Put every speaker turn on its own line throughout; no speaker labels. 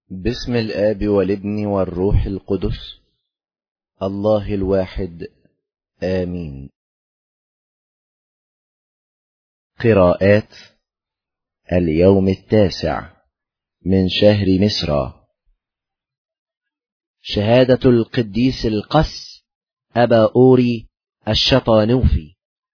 باسم الآب والابن والروح القدس الله الواحد آمين. قراءات اليوم 9 من شهر مصر. شهادة القديس القس أبا أوري الشطانوفي.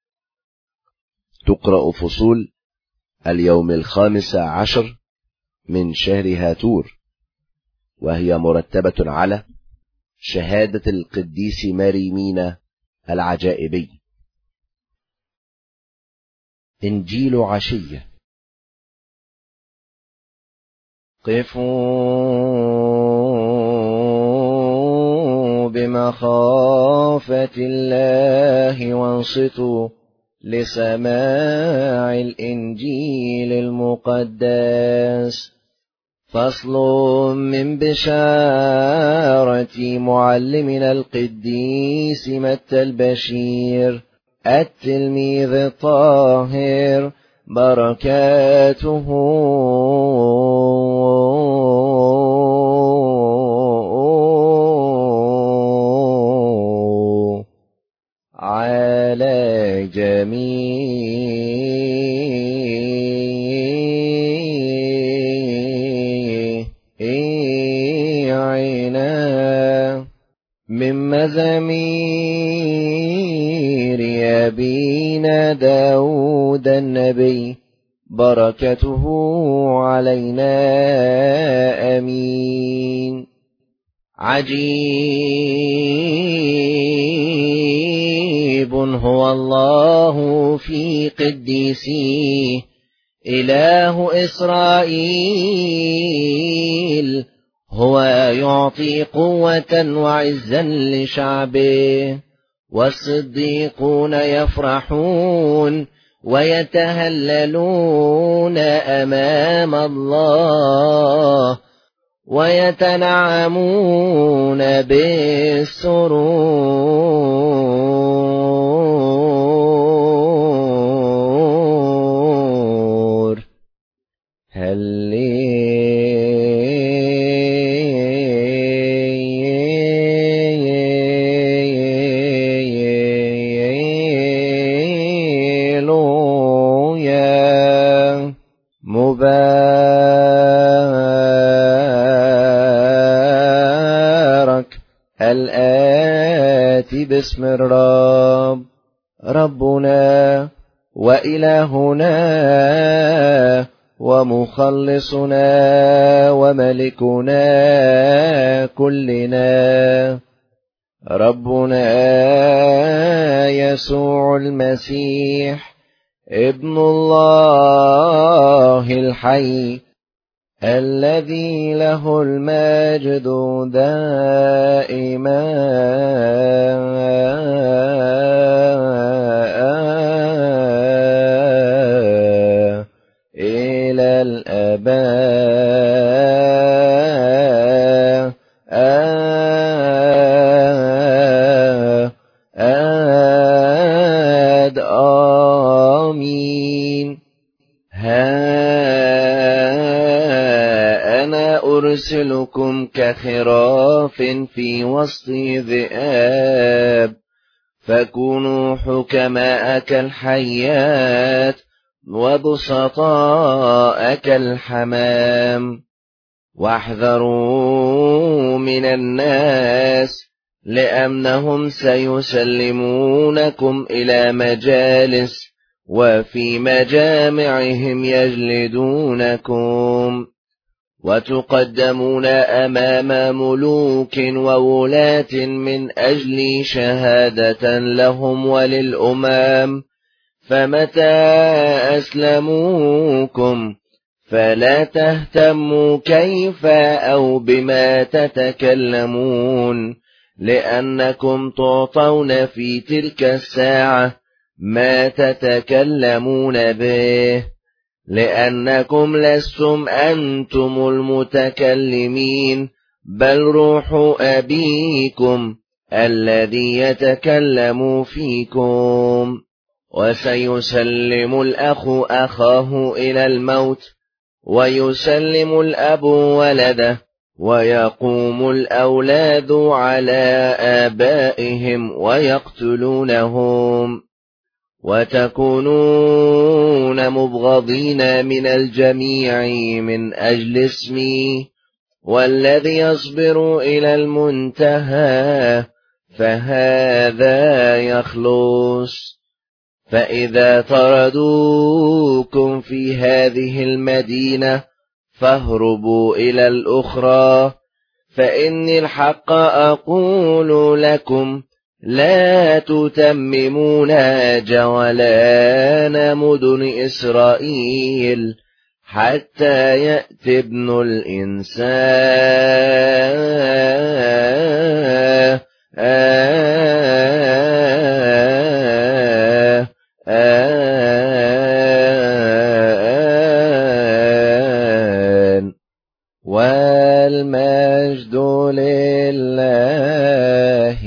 تقرأ فصول اليوم 15 من شهر هاتور، وهي مرتبة على شهادة القديس ماريمينا العجائبي. إنجيل عشية. قفوا بمخافة الله وانصتوا لسماع الإنجيل المقدس. فصل من بشارة معلمنا القديس متى البشير التلميذ الطاهر، بركاته على جميعنا. من مزامير أبينا داود النبي، بركته علينا آمين. عجيب هو الله في قديسيه، إله إسرائيل، هو يعطي قوة وعزا لشعبه. والصديقون يفرحون ويتهللون أمام الله، ويتنعمون بالسرور. مبارك الآتي باسم الرب، ربنا وإلهنا ومخلصنا وملكنا كلنا، ربنا يسوع المسيح ابن الله الحي، الذي له المجد دائما إلى الآباء آمين. أنا أرسلكم كخراف في وسط ذئاب، فكونوا حكماء كالحيات وبسطاء كالحمام. واحذروا من الناس، لأنهم سيسلمونكم إلى مجالس، وفي مجامعهم يجلدونكم، وتقدمون أمام ملوك وولاة من أجل شهادة لهم وللأمم. فمتى أسلموكم فلا تهتموا كيف أو بما تتكلمون، لأنكم تعطون في تلك الساعة ما تتكلمون به، لأنكم لستم أنتم المتكلمين، بل روح أبيكم الذي يتكلم فيكم. وسيسلم الأخ أخاه إلى الموت، ويسلم الأب ولده، ويقوم الأولاد على آبائهم ويقتلونهم، وتكونون مبغضين من الجميع من أجل اسمي، والذي يصبر إلى المنتهى فهذا يخلص. فإذا طردوكم في هذه المدينة فاهربوا إلى الأخرى، فإني الحق أقول لكم لا تتممون جولان مدن إسرائيل حتى يأتي ابن الإنسان. والمجد لله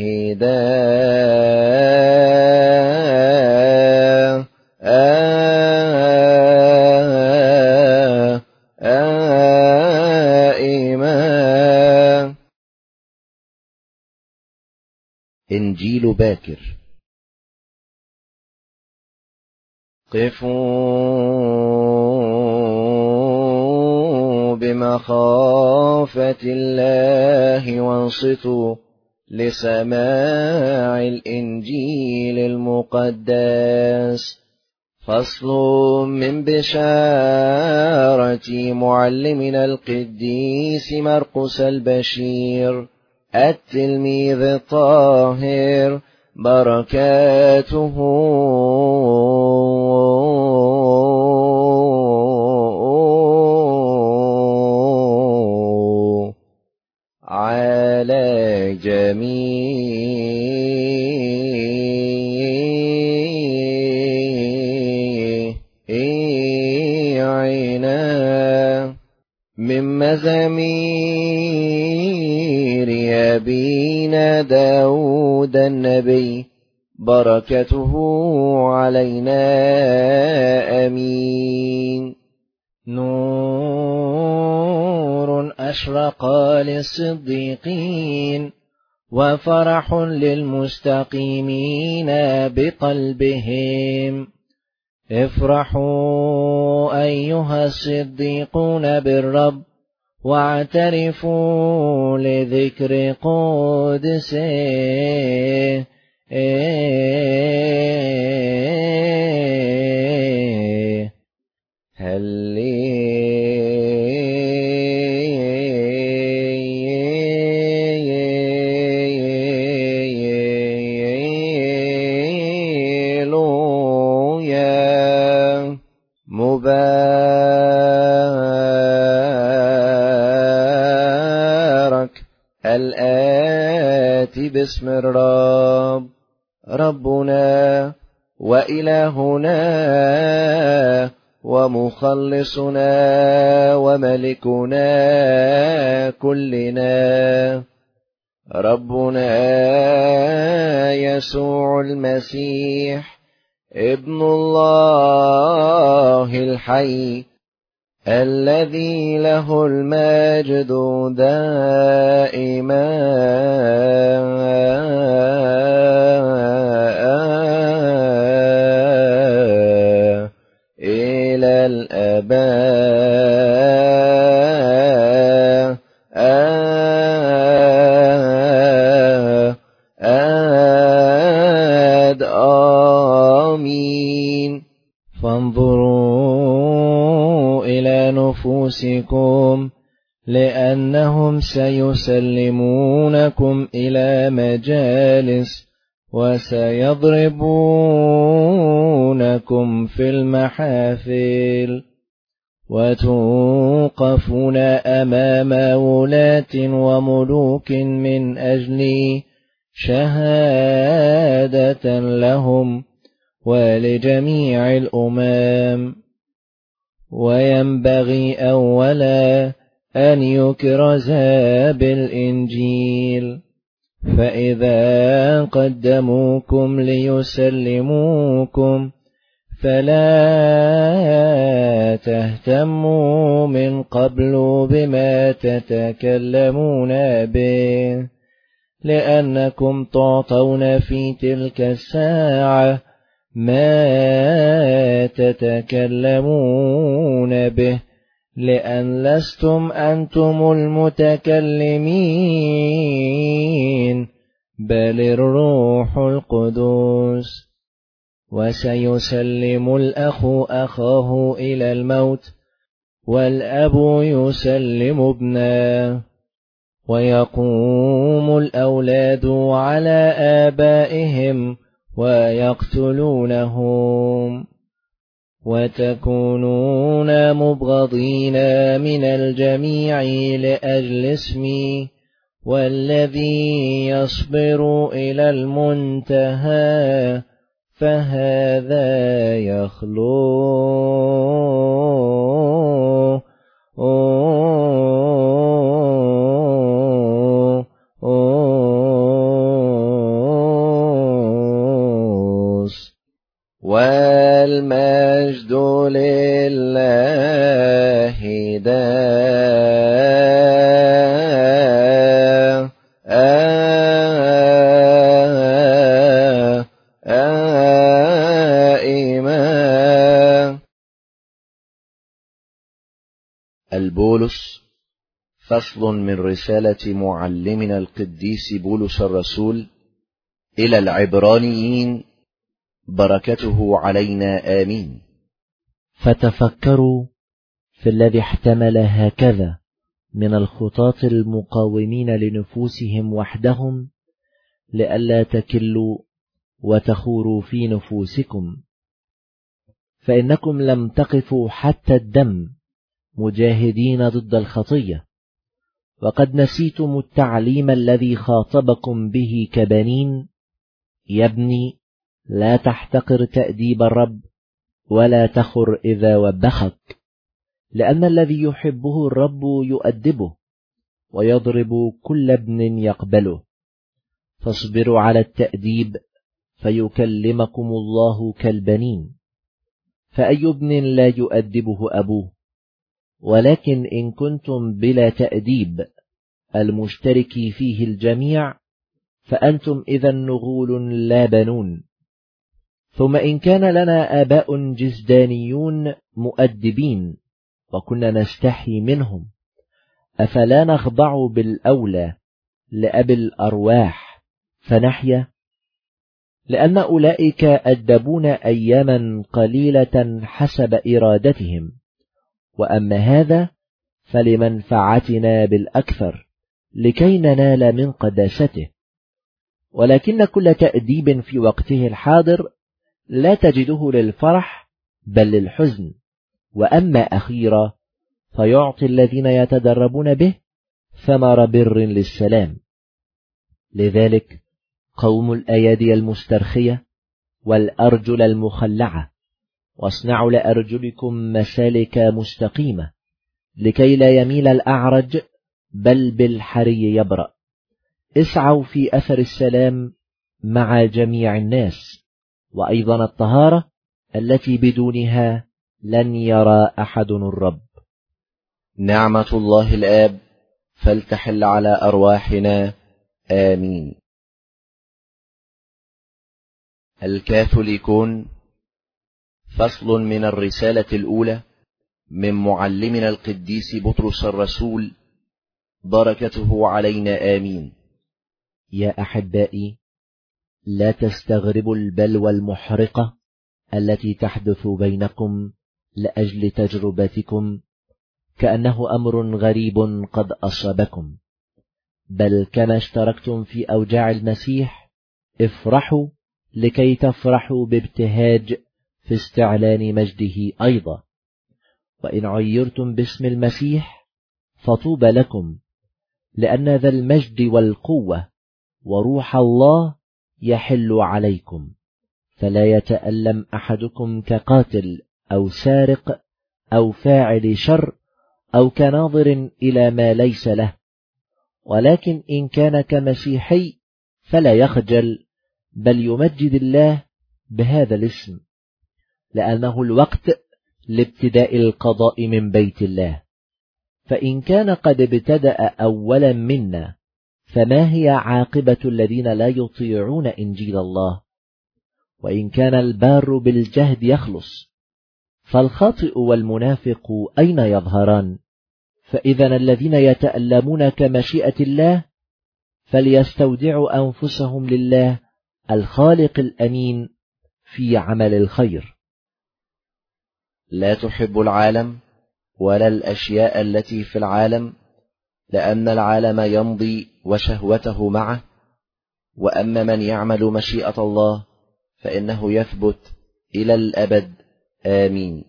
دائما. إنجيل باكر. قفوا بمخافة الله وانصتوا لسماع الإنجيل المقدس. فصل من بشارة معلمنا القديس مرقس البشير التلميذ الطاهر، بركاته على جميعنا. من مزامير أبينا داود النبي، بركته علينا آمين. نور أشرق للصديقين، وفرح للمستقيمين بقلبهم. افرحوا أيها الصديقون بالرب، واعترفوا لذكر قدسه. مبارك الآتي باسم الرب، ربنا وإلهنا ومخلصنا وملكنا كلنا، ربنا يسوع المسيح ابن الله الحي، الذي له المجد دائما إلى الآباء. آمين. فانظروا إلى نفوسكم، لأنهم سيسلمونكم إلى مجالس، وسيضربونكم في المحافل، وتوقفون أمام ولاة وملوك من أجل شهادة لهم ولجميع الأمم. وينبغي أولا أن يكرز بالإنجيل، فإذا قدموكم ليسلموكم فلا تهتموا من قبل بما تتكلمون به، لأنكم تعطون في تلك الساعة ما تتكلمون به، لأن لستم أنتم المتكلمين بل الروح القدس. وسيسلم الأخ أخاه إلى الموت، والأب يسلم ابنه، ويقوم الأولاد على آبائهم ويقتلونهم، وتكونون مبغضين من الجميع لأجل اسمي، والذي يصبر إلى المنتهى فهذا يخلو والمجد لله دائما.
البولس، فصل من رسالة معلمنا القديس بولس الرسول إلى العبرانيين، بركته علينا آمين.
فتفكروا في الذي احتمل هكذا من الخطاة المقاومين لنفوسهم وحدهم، لئلا تكلوا وتخوروا في نفوسكم، فإنكم لم تقفوا حتى الدم مجاهدين ضد الخطية، وقد نسيتم التعليم الذي خاطبكم به كبنين. يا ابني، لا تحتقر تأديب الرب، ولا تخر إذا وبخك، لأن الذي يحبه الرب يؤدبه، ويضرب كل ابن يقبله. فاصبروا على التأديب، فيكلمكم الله كالبنين. فأي ابن لا يؤدبه أبوه؟ ولكن إن كنتم بلا تأديب المشترك فيه الجميع، فأنتم إذا نغول لا بنون. ثم إن كان لنا آباء جزدانيون مؤدبين وكنا نستحي منهم، أفلا نخضع بالأولى لأبي الأرواح فنحيا؟ لأن أولئك أدبون أياما قليلة حسب إرادتهم، وأما هذا فلمنفعتنا بالأكثر لكي ننال من قداسته. ولكن كل تأديب في وقته الحاضر لا تجده للفرح بل للحزن، وأما أخيرا فيعطي الذين يتدربون به ثمر بر للسلام. لذلك قوموا الأيادي المسترخية والأرجل المخلعة، واصنعوا لأرجلكم مسالك مستقيمة، لكي لا يميل الأعرج بل بالحري يبرأ. اسعوا في أثر السلام مع جميع الناس، وأيضا الطهارة التي بدونها لن يرى أحد الرب.
نعمة الله الآب فلتحل على أرواحنا آمين. الكاثوليكون، فصل من الرسالة الأولى من معلمنا القديس بطرس الرسول، بركته علينا آمين.
يا أحبائي، لا تستغربوا البلوى المحرقة التي تحدث بينكم لأجل تجربتكم كأنه أمر غريب قد أصابكم، بل كما اشتركتم في أوجاع المسيح افرحوا لكي تفرحوا بابتهاج في استعلان مجده أيضا. وإن عيرتم باسم المسيح فطوبى لكم، لأن ذا المجد والقوة وروح الله يحل عليكم، فلا يتألم أحدكم كقاتل أو سارق أو فاعل شر أو كناظر إلى ما ليس له، ولكن إن كان كمسيحي فلا يخجل، بل يمجد الله بهذا الاسم، لأنه الوقت لابتداء القضاء من بيت الله. فإن كان قد ابتدأ أولا منا، فما هي عاقبة الذين لا يطيعون إنجيل الله؟ وإن كان البار بالجهد يخلص، فالخاطئ والمنافق أين يظهران؟ فإذا الذين يتألمون كمشيئة الله فليستودعوا أنفسهم لله الخالق الأمين في عمل الخير.
لا تحب العالم ولا الأشياء التي في العالم، لأن العالم يمضي وشهوته معه، وأما من يعمل مشيئة الله فإنه يثبت إلى الأبد. آمين.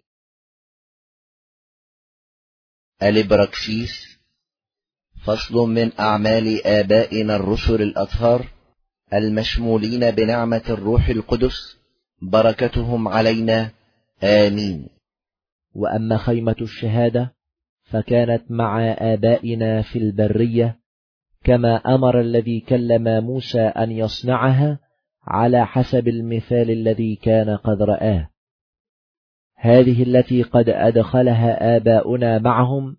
الإبراكسيس. فصل من أعمال آبائنا الرسل الأطهار المشمولين بنعمة الروح القدس، بركتهم علينا. آمين.
وأما خيمة الشهادة فكانت مع آبائنا في البرية، كما أمر الذي كلم موسى أن يصنعها على حسب المثال الذي كان قد رآه. هذه التي قد أدخلها آباؤنا معهم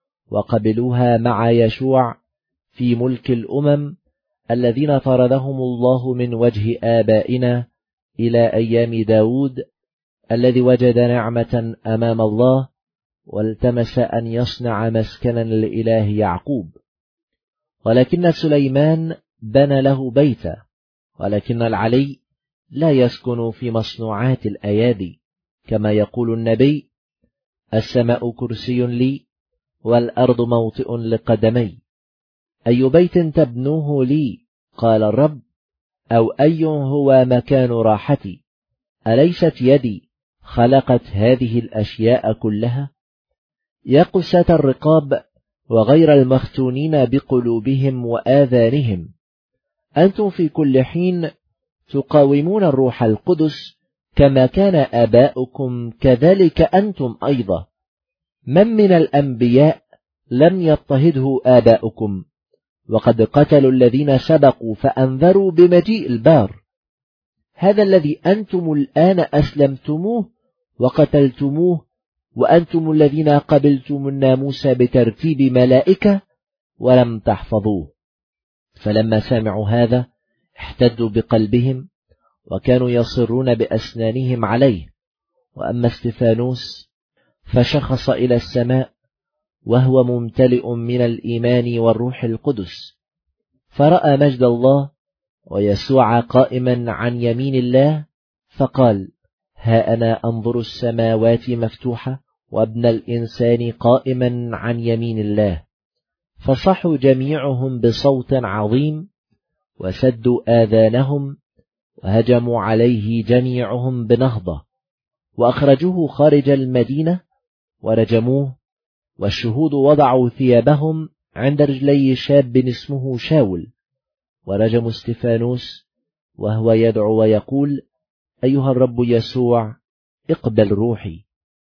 وقبلوها مع يشوع في ملك الأمم الذين طردهم الله من وجه آبائنا إلى أيام داود، الذي وجد نعمة أمام الله والتمس أن يصنع مسكنا لإله يعقوب. ولكن سليمان بنى له بيتا، ولكن العلي لا يسكن في مصنوعات الأيادي، كما يقول النبي: السماء كرسي لي والأرض موطئ لقدمي. أي بيت تبنوه لي؟ قال الرب. أو أي هو مكان راحتي؟ أليست يدي خلقت هذه الأشياء كلها؟ يا قساة الرقاب وغير المختونين بقلوبهم وآذانهم، أنتم في كل حين تقاومون الروح القدس، كما كان آباؤكم كذلك أنتم أيضا. من الأنبياء لم يضطهده آباؤكم؟ وقد قتلوا الذين سبقوا فأنذروا بمجيء البار. هذا الذي أنتم الآن أسلمتموه وقتلتموه، وأنتم الذين قبلتم الناموس بترتيب ملائكة ولم تحفظوه. فلما سمعوا هذا احتدوا بقلبهم، وكانوا يصرون بأسنانهم عليه. وأما استفانوس فشخص إلى السماء وهو ممتلئ من الإيمان والروح القدس، فرأى مجد الله ويسوع قائما عن يمين الله، فقال: ها أنا أنظر السماوات مفتوحة وابن الإنسان قائما عن يمين الله. فصحوا جميعهم بصوت عظيم وسدوا آذانهم، وهجموا عليه جميعهم بنهضة، وأخرجوه خارج المدينة ورجموه. والشهود وضعوا ثيابهم عند رجلي شاب اسمه شاول، ورجموا استفانوس وهو يدعو ويقول: أيها الرب يسوع، اقبل روحي.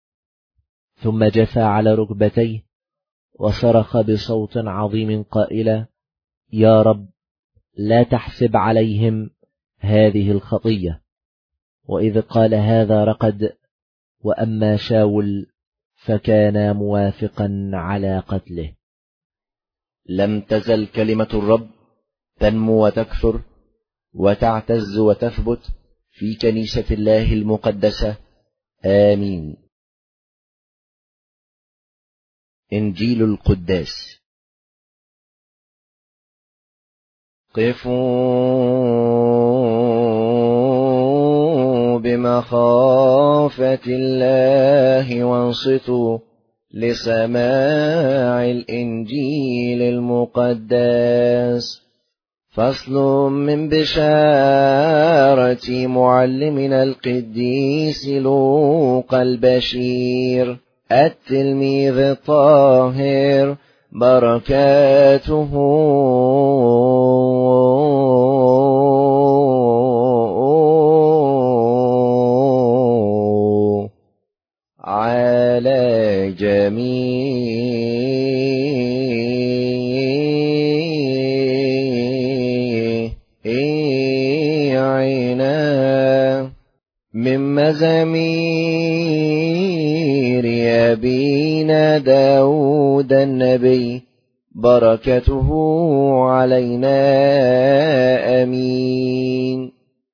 ثم جثى على ركبتيه وصرخ بصوت عظيم قائلا: يا رب، لا تحسب عليهم هذه الخطية. وإذ قال هذا رقد، وأما شاول فكان موافقا على قتله.
لم تزل كلمة الرب تنمو وتكثر وتعتز وتثبت في كنيسة الله المقدسة. آمين. إنجيل القداس. قفوا بمخافة الله وانصتوا لسماع الإنجيل المقدس. فصل من بشارة معلمنا القديس لوقا البشير التلميذ الطاهر، بركاته على جميعنا من مزامير خير أبينا داود النبي بركته علينا آمين.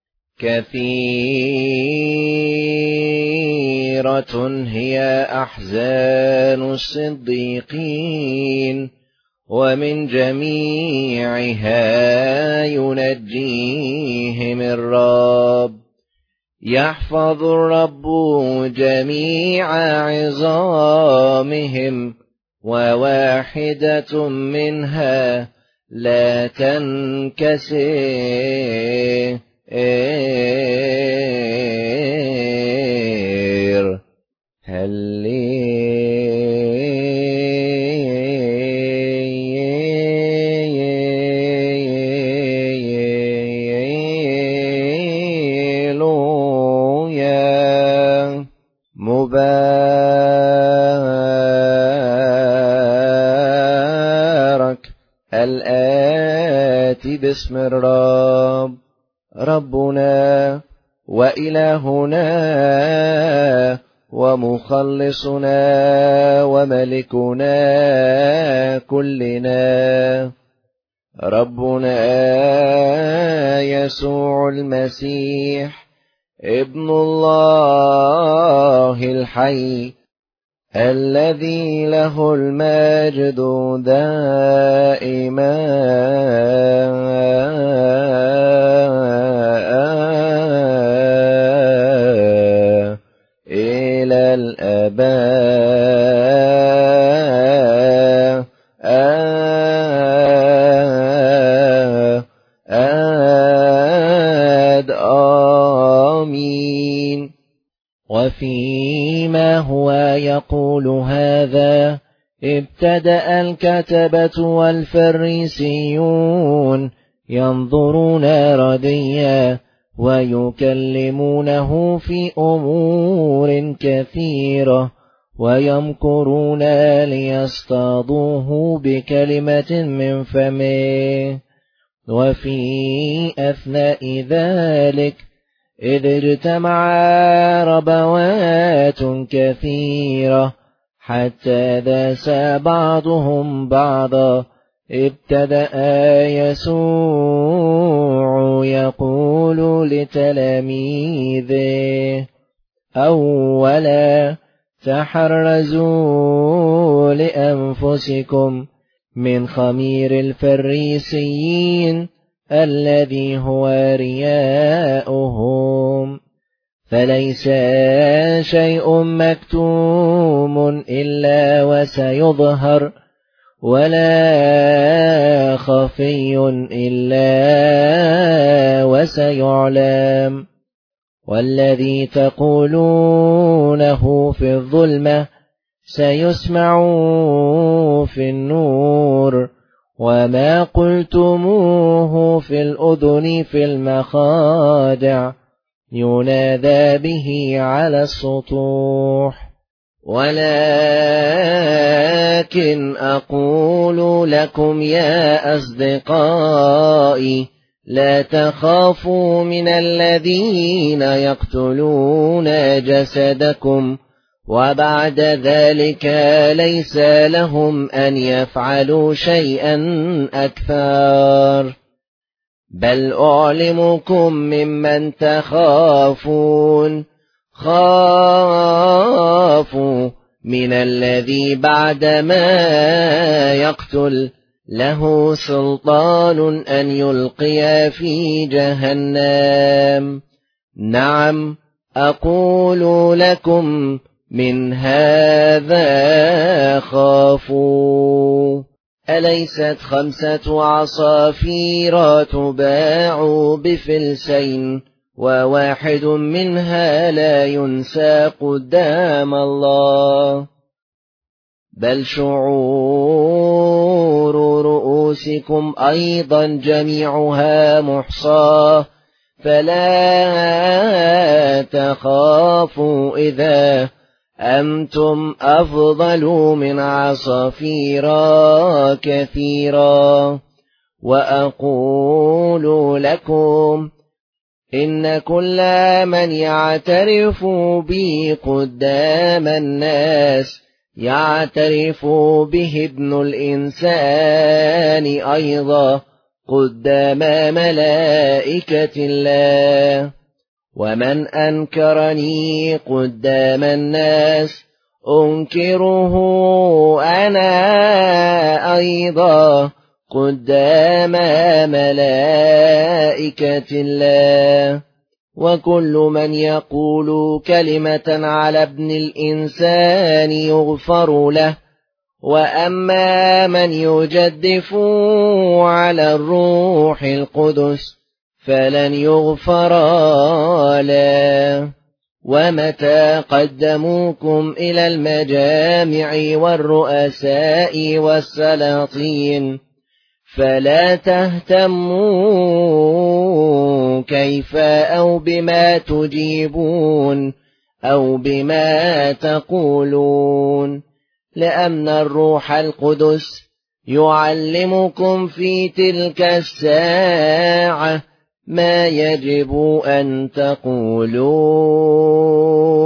كثيرة هي أحزان الصديقين ومن جميعها ينجيهم الرب. يحفظ الرب جميع عظامهم وواحدة منها لا تنكسر. هللويا. مبارك الآتي باسم الرب ربنا وإلهنا ومخلصنا وملكنا كلنا ربنا يسوع المسيح ابن الله الحي الذي له المجد دائما إلى الآباء آمين. وفيما هو يقول هذا ابتدأ الكتبة والفريسيون ينظرون رديا ويكلمونه في أمور كثيرة ويمكرون ليصطادوه بكلمة من فمه. وفي أثناء ذلك إذ اجتمع ربوات كثيرة حتى داس بعضهم بعضا ابتدأ يسوع يقول لتلاميذه أولا تحرزوا لأنفسكم من خمير الفريسيين الذي هو رياؤهم، فليس شيء مكتوم إلا وسيظهر، ولا خفي إلا وسيعلم. والذي تقولونه في الظلمة سيسمع في النور، وما قلتموه في الأذن في المخادع ينادى به على السطوح. ولكن أقول لكم يا أصدقائي لا تخافوا من الذين يقتلون جسدكم وبعد ذلك ليس لهم أن يفعلوا شيئا أكثر، بل أعلمكم ممن تخافون. خافوا من الذي بعدما يقتل له سلطان أن يلقي في جهنم. نعم أقول لكم من هذا خافوا. أليست 5 عصافير تباع بفلسين وواحد منها لا ينسى قدام الله؟ بل شعور رؤوسكم أيضا جميعها محصاة، فلا تخافوا إذا أنتم أفضل من عصافير كثيرة. وأقول لكم إن كل من يعترف بي قدام الناس يعترف به ابن الإنسان أيضا قدام ملائكة الله. ومن أنكرني قدام الناس أنكره أنا أيضا قدام ملائكة الله. وكل من يقول كلمة على ابن الإنسان يغفر له، وأما من يجدف على الروح القدس فلن يغفر له. ومتى قدموكم إلى المجامع والرؤساء والسلاطين فلا تهتموا كيف أو بما تجيبون أو بما تقولون، لأن الروح القدس يعلمكم في تلك الساعة ما يجب أن تقولون.